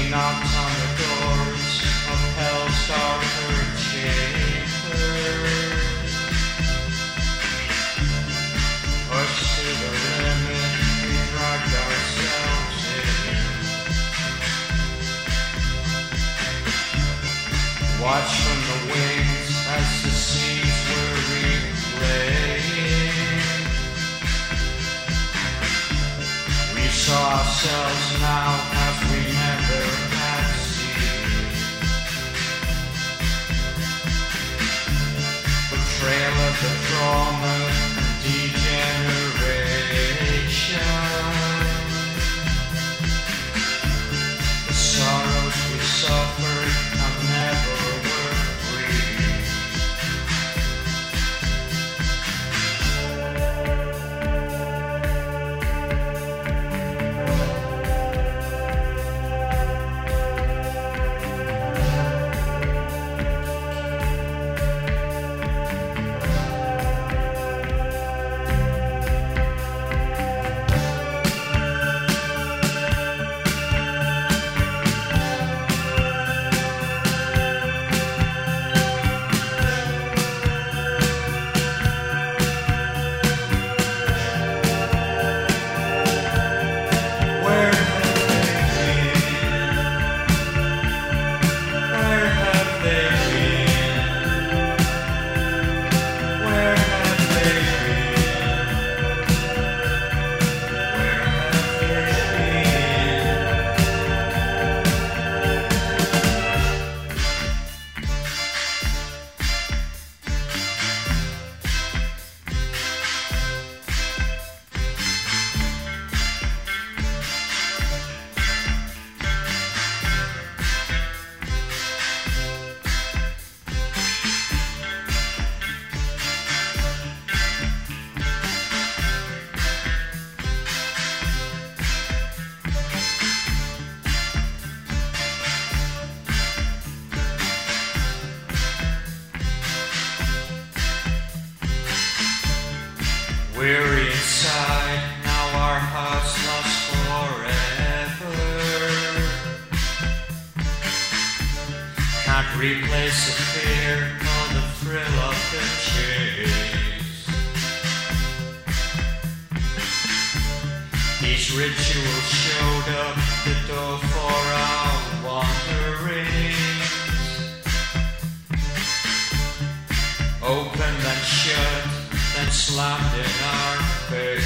knocked on the doors of hell's darker chambers. Pushed to the limit, we dragged ourselves in. Watch from the wings as the scenes were replaying. We saw ourselves now as we never had seen. Betrayal of the trauma and degeneration. The sorrows we suffered have never were free. Weary inside, now our hearts lost forever. Can't replace the fear or the thrill of the chase. These rituals showed up the door for our wanderings. Opened and shut, then slammed in our face.